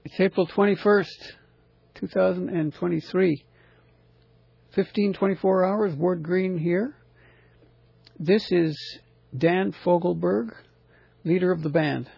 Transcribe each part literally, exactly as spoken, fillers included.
It's April twenty-first, two thousand twenty-three. fifteen twenty-four hours, Ward Green here. This is Dan Fogelberg, leader of the band.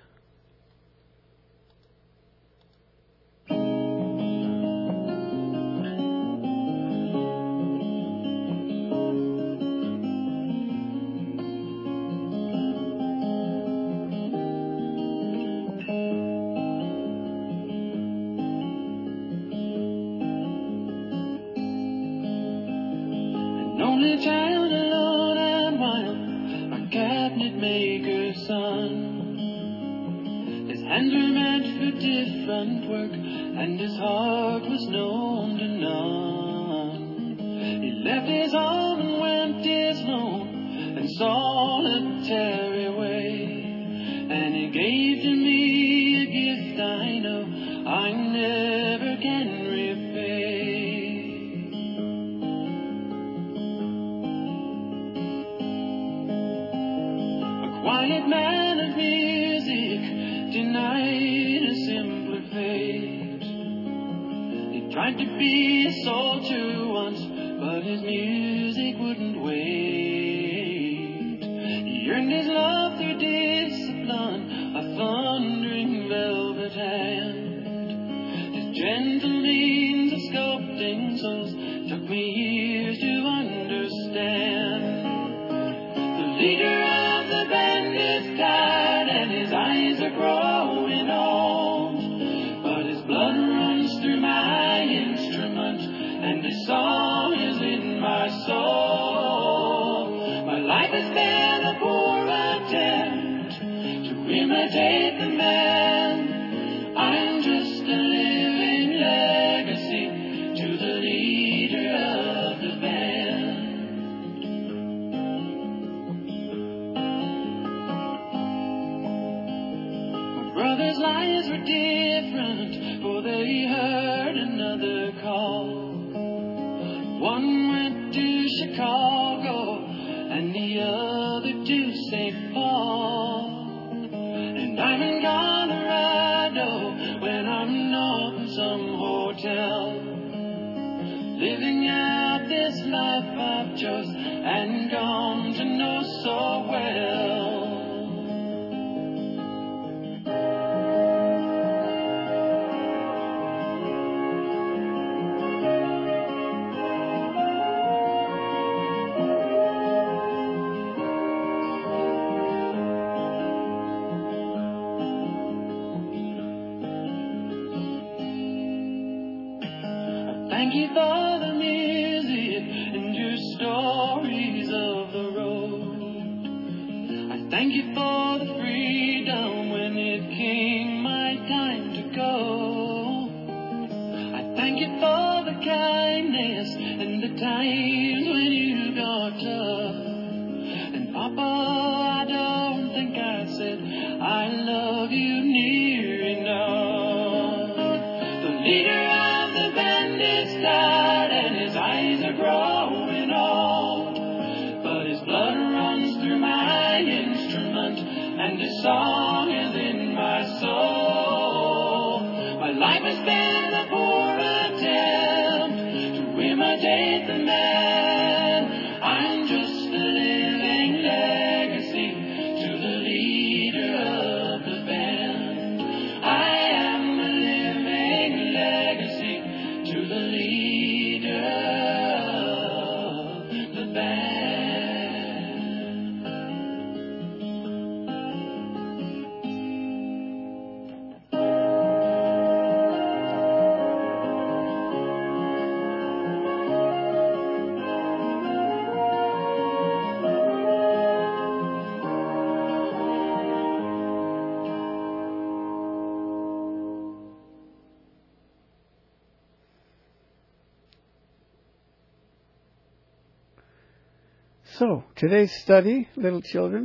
So, today's study, little children,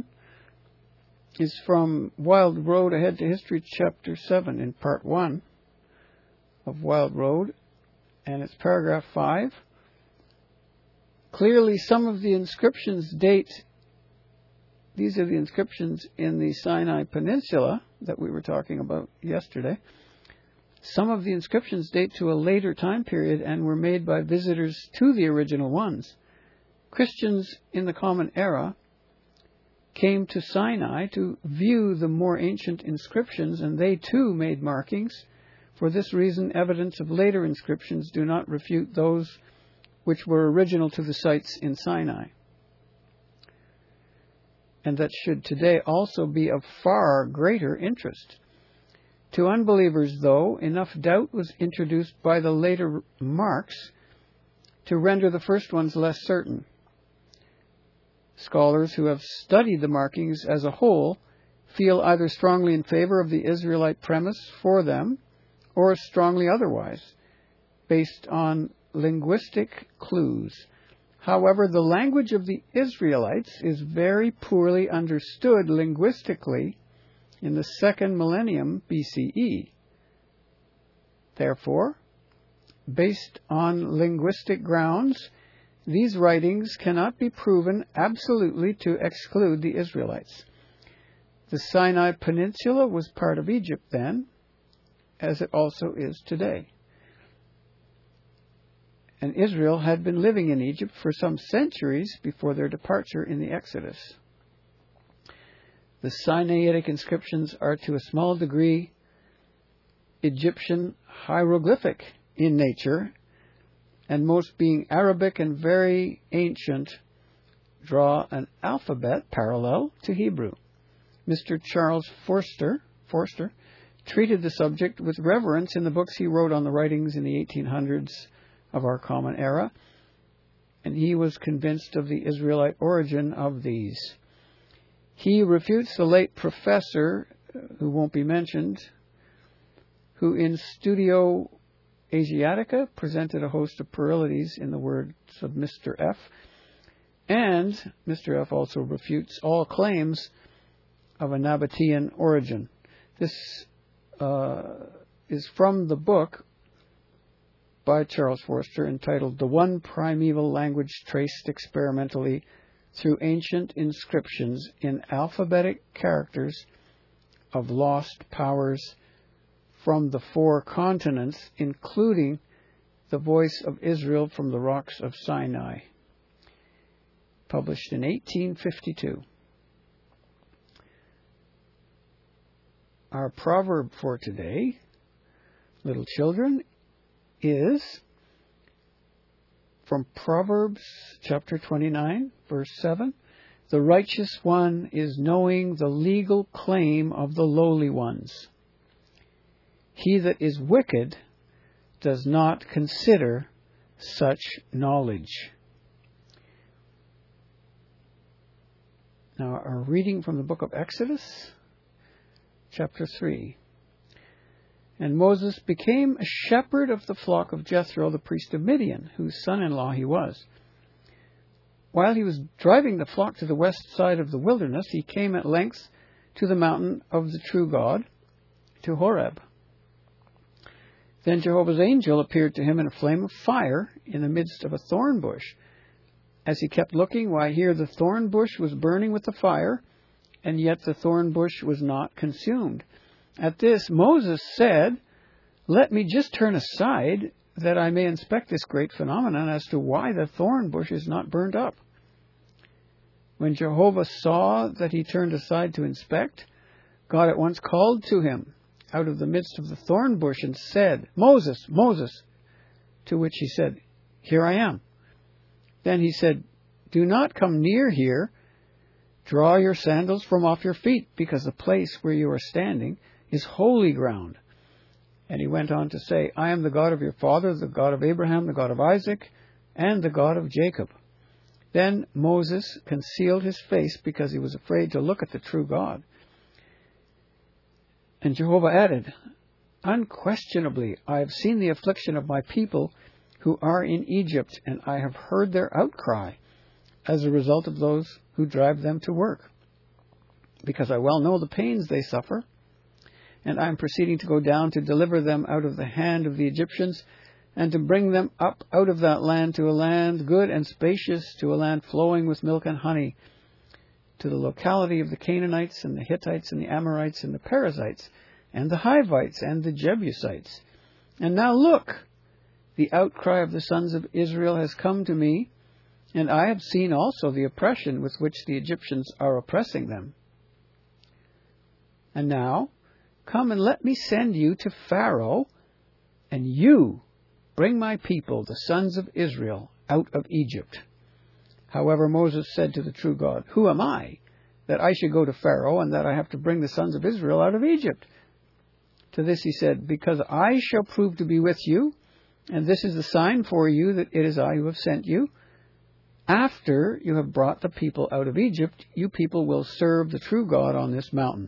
is from Wild Road Ahead to History, Chapter seven, in Part one of Wild Road, and it's paragraph five. Clearly, some of the inscriptions date, these are the inscriptions in the Sinai Peninsula that we were talking about yesterday. Some of the inscriptions date to a later time period and were made by visitors to the original ones. Christians in the Common Era came to Sinai to view the more ancient inscriptions, and they too made markings. For this reason, evidence of later inscriptions do not refute those which were original to the sites in Sinai, and that should today also be of far greater interest. To unbelievers, though, enough doubt was introduced by the later marks to render the first ones less certain. Scholars who have studied the markings as a whole feel either strongly in favor of the Israelite premise for them, or strongly otherwise, based on linguistic clues. However, the language of the Israelites is very poorly understood linguistically in the second millennium B C E. Therefore, based on linguistic grounds, these writings cannot be proven absolutely to exclude the Israelites. The Sinai Peninsula was part of Egypt then, as it also is today. And Israel had been living in Egypt for some centuries before their departure in the Exodus. The Sinaitic inscriptions are to a small degree Egyptian hieroglyphic in nature, and most being Arabic and very ancient, draw an alphabet parallel to Hebrew. Mister Charles Forster, Forster treated the subject with reverence in the books he wrote on the writings in the eighteen hundreds of our Common Era, and he was convinced of the Israelite origin of these. He refutes the late professor, who won't be mentioned, who in Studio Asiatica presented a host of puerilities in the words of Mister F. And Mister F. also refutes all claims of a Nabatean origin. This uh, is from the book by Charles Forster entitled The One Primeval Language Traced Experimentally Through Ancient Inscriptions in Alphabetic Characters of Lost Powers from the Four Continents, including the Voice of Israel from the Rocks of Sinai, published in eighteen fifty-two. Our proverb for today, little children, is from Proverbs chapter twenty-nine, verse seven. The righteous one is knowing the legal claim of the lowly ones. He that is wicked does not consider such knowledge. Now, our reading from the book of Exodus, chapter three. And Moses became a shepherd of the flock of Jethro, the priest of Midian, whose son-in-law he was. While he was driving the flock to the west side of the wilderness, he came at length to the mountain of the true God, to Horeb. Then Jehovah's angel appeared to him in a flame of fire in the midst of a thorn bush. As he kept looking, why, here the thorn bush was burning with the fire, and yet the thorn bush was not consumed. At this, Moses said, "Let me just turn aside, that I may inspect this great phenomenon as to why the thorn bush is not burned up." When Jehovah saw that he turned aside to inspect, God at once called to him out of the midst of the thorn bush and said, "Moses, Moses," to which he said, "Here I am." Then he said, "Do not come near here. Draw your sandals from off your feet, because the place where you are standing is holy ground." And he went on to say, "I am the God of your father, the God of Abraham, the God of Isaac, and the God of Jacob." Then Moses concealed his face because he was afraid to look at the true God. And Jehovah added, "Unquestionably, I have seen the affliction of my people who are in Egypt, and I have heard their outcry as a result of those who drive them to work, because I well know the pains they suffer. And I am proceeding to go down to deliver them out of the hand of the Egyptians, and to bring them up out of that land to a land good and spacious, to a land flowing with milk and honey, to the locality of the Canaanites and the Hittites and the Amorites and the Perizzites and the Hivites and the Jebusites, And now look, the outcry of the sons of Israel has come to me, and I have seen also the oppression with which the Egyptians are oppressing them. And now, come and let me send you to Pharaoh, and you bring my people, the sons of Israel, out of Egypt. However, Moses said to the true God, Who am I, that I should go to Pharaoh, and that I have to bring the sons of Israel out of Egypt? To this he said, Because I shall prove to be with you, and this is the sign for you that it is I who have sent you. After you have brought the people out of Egypt, you people will serve the true God on this mountain.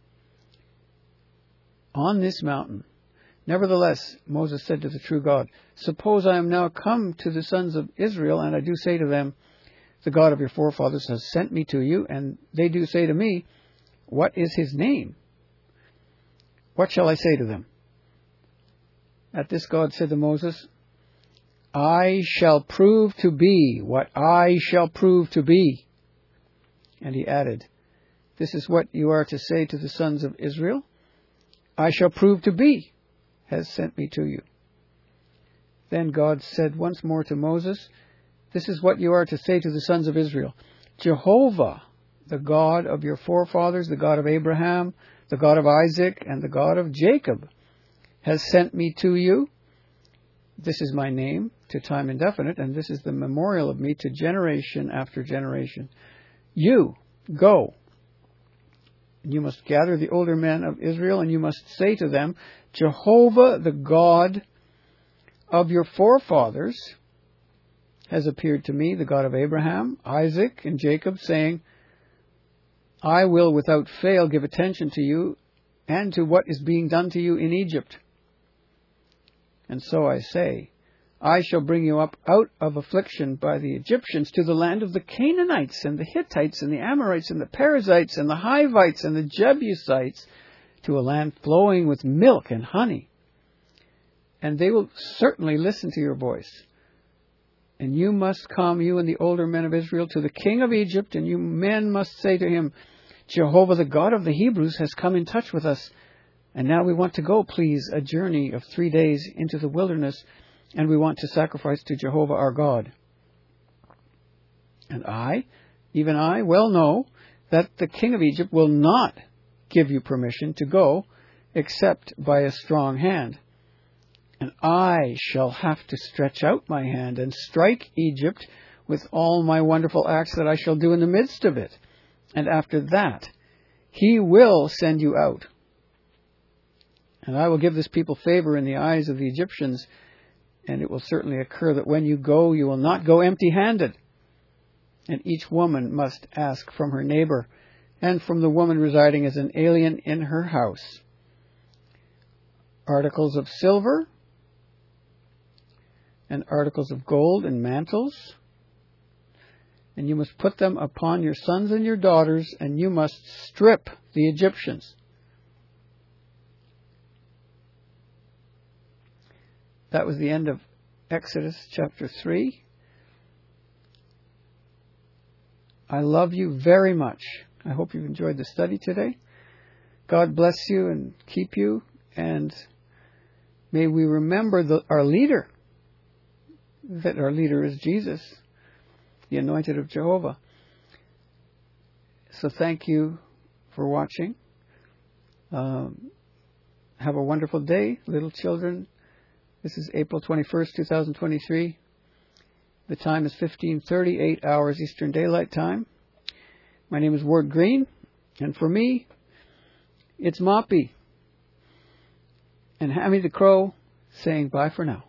On this mountain. Nevertheless, Moses said to the true God, Suppose I am now come to the sons of Israel, and I do say to them, The God of your forefathers has sent me to you, and they do say to me, What is his name? What shall I say to them? At this God said to Moses, I shall prove to be what I shall prove to be. And he added, This is what you are to say to the sons of Israel. I shall prove to be has sent me to you. Then God said once more to Moses, This is what you are to say to the sons of Israel. Jehovah, the God of your forefathers, the God of Abraham, the God of Isaac, and the God of Jacob, has sent me to you. This is my name to time indefinite, and this is the memorial of me to generation after generation. You, go. You must gather the older men of Israel, and you must say to them, Jehovah, the God of your forefathers, has appeared to me, the God of Abraham, Isaac, and Jacob, saying, I will without fail give attention to you and to what is being done to you in Egypt. And so I say, I shall bring you up out of affliction by the Egyptians to the land of the Canaanites and the Hittites and the Amorites and the Perizzites and the Hivites and the Jebusites, to a land flowing with milk and honey. And they will certainly listen to your voice. And you must come, you and the older men of Israel, to the king of Egypt, and you men must say to him, Jehovah, the God of the Hebrews, has come in touch with us. And now we want to go, please, a journey of three days into the wilderness, and we want to sacrifice to Jehovah our God. And I, even I, well know that the king of Egypt will not give you permission to go except by a strong hand. And I shall have to stretch out my hand and strike Egypt with all my wonderful acts that I shall do in the midst of it. And after that, he will send you out. And I will give this people favor in the eyes of the Egyptians, and it will certainly occur that when you go, you will not go empty-handed. And each woman must ask from her neighbor and from the woman residing as an alien in her house articles of silver and articles of gold and mantles, and you must put them upon your sons and your daughters, and you must strip the Egyptians. That was the end of Exodus chapter three. I love you very much. I hope you've enjoyed the study today. God bless you and keep you, and may we remember the, our leader, that our leader is Jesus, the anointed of Jehovah. So thank you for watching. Um, have a wonderful day, little children. This is April twenty-first, twenty twenty-three. The time is fifteen thirty-eight hours Eastern Daylight Time. My name is Ward Green, and for me, it's Moppy and Hammy the Crow saying bye for now.